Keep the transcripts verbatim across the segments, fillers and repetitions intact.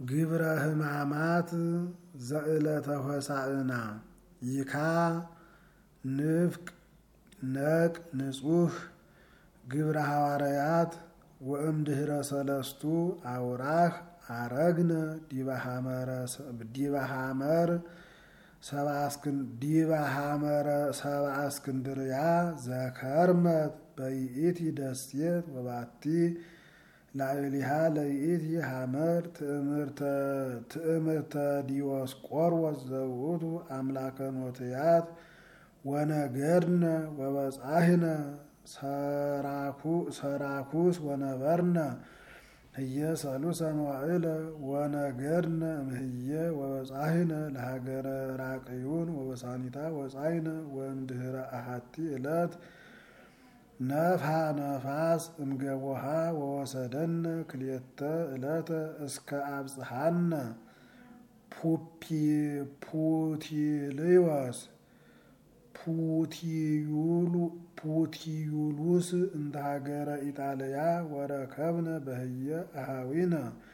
ግብረ ሕማማት ዘዕለተ ሆሳዕና ይካ ንፍቅ ነቅ ንጹህ ግብረ ሐዋርያት ወእምድኅረ ሰለስቱ አውራህ አረግነ ዲበ ሐመር ሰብአ እስክንድርያ ዘከርመት በይእቲ ደሴት ወባቲ ላዕሊሃ ለይእቲ ሐመር ትእምርተ ዲዮስቆሮስ ዘውእቱ አምላከ ኖትያት ወነገድነ ወበጻሕነ ሰራኩስ ወነበርነ ህየ ሰሉሰ መዋዕለ ወነገድነ እምህየ ወበጻሕነ ለሀገረ ራቅዩን ወበሳኒታ ወጻይነ ወእምድኅረ አሐቲ ዕለት ነፍሐ ነፋስ እምገቦሃ ወወሰደነ ክልኤተ ዕለተ እስከ አብጽሐነ ፑቲልዮስ ፑቲዩሉስ እንተ ሀገረ ኢጣልያ ወረከብነ በህየ አሃዊነ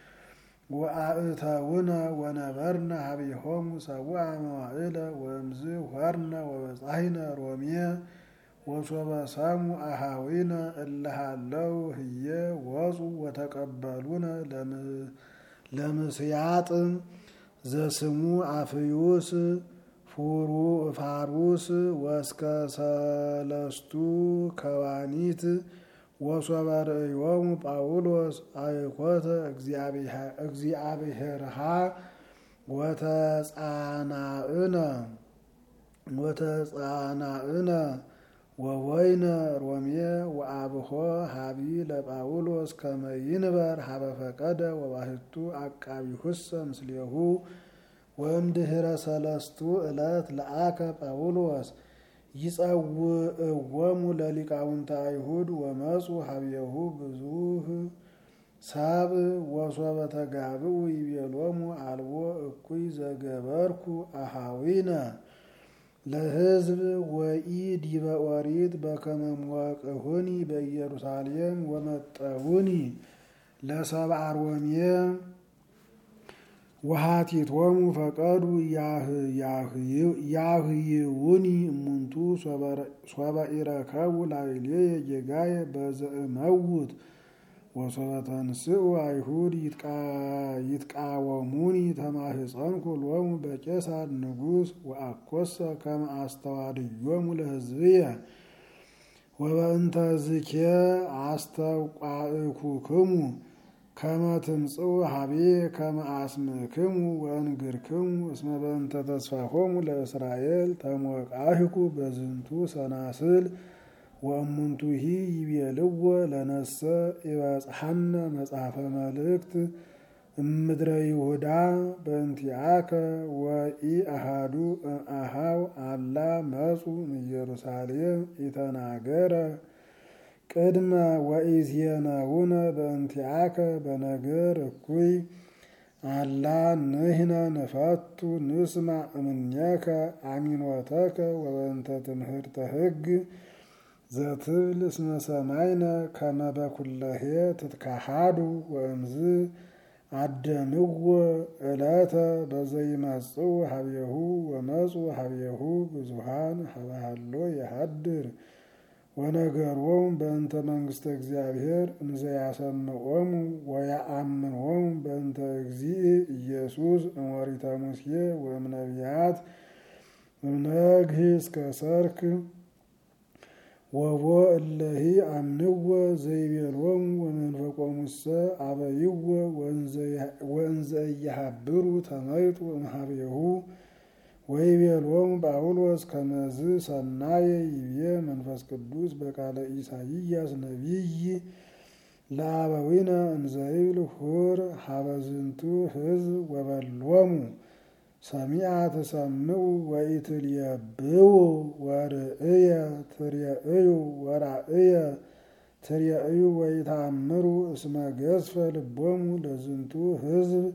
ወአእተውነ ወነበርነ ሀቢሆሙ ሰብአ መዋዕለ ወእምዝ ሆርነ ወበጻሕነ ሮሜ ወሶበ ሰሙ አሃዊነ እለ ሀለው ህየ ወፁ ወተቀበሉነ ለምስያጥ ዘስሙ አፍዩስ ፋሩስ ወስከ ሰለስቱ ከዋኒት ወሶበ ርእዮሙ ጳውሎስ አይኮተ እግዚአብሔርሃ ወተጻናእነ ወተጻናእነ ወወይነ ሮሜ ወአብሖ ሀቢ ለጳውሎስ ከመ ይንበር ሀበ ፈቀደ ወባሕቱ አቃቢሁሰ ምስሌሁ ወእምድኅረ ሰለስቱ ዕለት ለአከ ጳውሎስ ይጸውዕዎሙ ለሊቃውንተ አይሁድ ወመፁ ሀቤሁ ብዙኅ ሰብእ ወሶበ ተጋብኡ ይቤሎሙ አልቦ እኩይ ዘገበርኩ አሃዊነ ለሕዝብ ወኢ ዲበ ኦሪት በከመ ሞቅሁኒ በኢየሩሳሌም ወመጠውኒ ለሰብአ ሮሜ ወሃቲቶሙ ፈቀዱ ያህይውኒ እሙንቱ ሶበ ኢረከቡ ላዕሌየ ጌጋየ በዘእመውት ወሶበ ተንሥኡ አይሁድ ይትቃወሙኒ ተማህፀንኩ ሎሙ በቄሳር ንጉሥ ወአኰሰ ከመ አስተዋድዮሙ ለሕዝብየ ወበእንተ ዝኬ አስተውቋእኩክሙ ከመ ትምጽኡ ሀቤ ከመ አስምክሙ ወእንግርክሙ እስመ በእንተ ተስፋሆሙ ለእስራኤል ተሞቃሂኩ በዝንቱ ሰናስል ወእሙንቱሂ ይቤልዎ ለነሰ ይበጽሐነ መጽሐፈ መልእክት እምድረ ይሁዳ በእንቲአከ ወኢአሐዱ እምአኀው አላ መጹ እምኢየሩሳሌም ኢተናገረ ቅድመ ወኢዜነውነ በእንቲአከ በነገር እኩይ አላ ንሕነ ንፈቱ ንስማዕ እምኔከ አሚኖተከ ወበእንተ ትምህርተ ሕግ ዘትብል እስመ ሰማይነ ከመ በኩለሄ ትትካሃዱ ወእምዝ አደምዎ ዕለተ በዘይመጽኡ ሀቤሁ ወመጹ ሀቤሁ ብዙኃን ሀበሃሎ የሃድር ወነገሮሙ በእንተ መንግሥተ እግዚአብሔር እንዘ ያሰምዖሙ ወያአምኖሙ በእንተ እግዚእ ኢየሱስ እምኦሪተ ሙሴ ወእምነቢያት እምነግህ እስከ ሰርክ ወቦ እለሂ አምንዎ ዘይቤሎሙ ወመንፈቆሙሰ አበይዎ ወእንዘ ኢያሃብሩ ተመይጡ እምኀቤሁ ወይቤሎሙ ጳውሎስ ከመዝ ሰናየ ይቤ መንፈስ ቅዱስ በቃለ ኢሳይያስ ነቢይ ለአበዊነ እንዘ ይብል ሁር ሀበ ዝንቱ ሕዝብ ወበሎሙ ሰሚዐ ትሰምዑ ወኢትልየብቡ ወርእየ ትርእዩ ወራእየ ትርእዩ ወኢተአምሩ እስመ ገዝፈ ልቦሙ ለዝንቱ ሕዝብ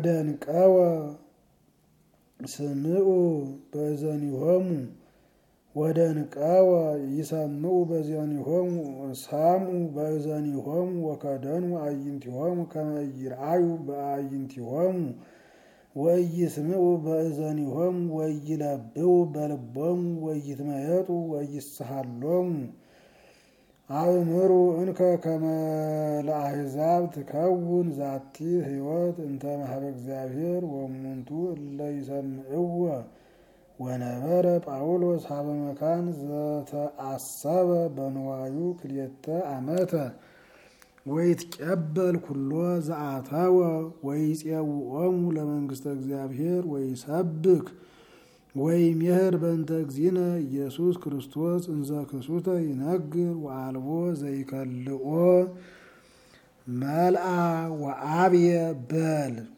ወደንቀወ ስምዑ በእዘኒሆሙ ወደንቀወ ይሰምዑ በእዘኒሆሙ ሰምዑ በእዘኒሆሙ ወከደኑ አዕይንቲሆሙ ከመ ይርአዩ በአዕይንቲሆሙ ወኢይስምዑ በእዘኒሆሙ ወኢይለብቡ በልቦሙ ወኢይትመየጡ ወኢይስሐሎሙ አእምሩ እንከ ከመ ለአሕዛብ ትከውን ዛቲ ሕይወት እንተ እምኀበ እግዚአብሔር ወእሙንቱ እለ ይሰምዕዎ። ወነበረ ጳውሎስ ሀበ መካን ዘተአሰበ በንዋዩ ክልኤተ ዓመተ ወይትቀበል ኩሎ ዘአተወ ወይፄውዖሙ ለመንግሥተ እግዚአብሔር ወይሰብክ ወይሜህር በእንተ እግዚእነ ኢየሱስ ክርስቶስ እንዘ ክሱተ ይነግር ወአልቦ ዘይከልኦ መልአ ወአብየ በል